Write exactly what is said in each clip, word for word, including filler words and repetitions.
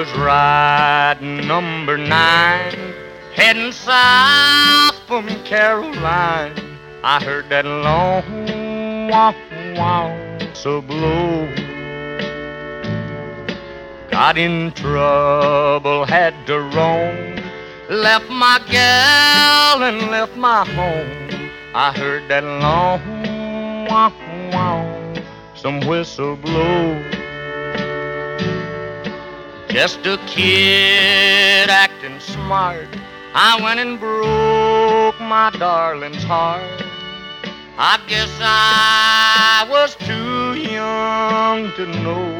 was riding number nine, heading south from Caroline. I heard that long wow wow so blow. Got in trouble, had to roam, left my gal and left my home. I heard that long wow wow some whistle blow. Just a kid acting smart, I went and broke my darling's heart. I guess I was too young to know.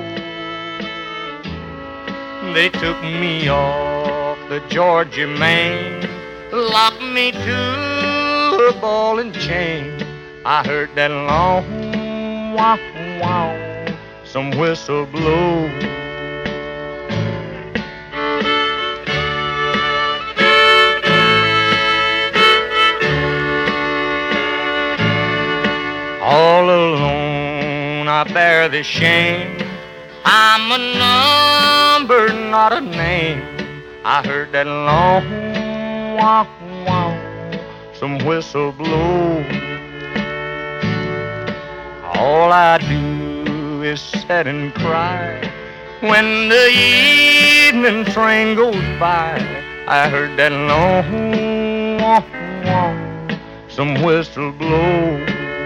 They took me off the Georgia main, locked me to a ball and chain. I heard that long wow wow some whistle blow. All alone I bear the shame, I'm a number, not a name. I heard that long wow wow some whistle blow. All I do is sit and cry when the evening train goes by. I heard that long wow wow some whistle blow.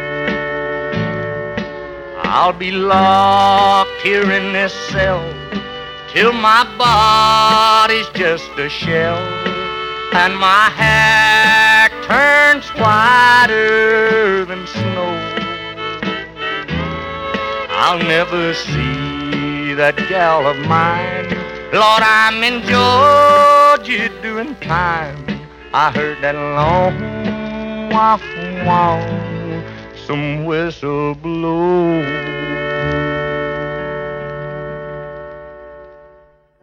I'll be locked here in this cell till my body's just a shell and my hair turns whiter than snow. I'll never see that gal of mine. Lord, I'm in Georgia doing time. I heard that long wow wow some whistle blow.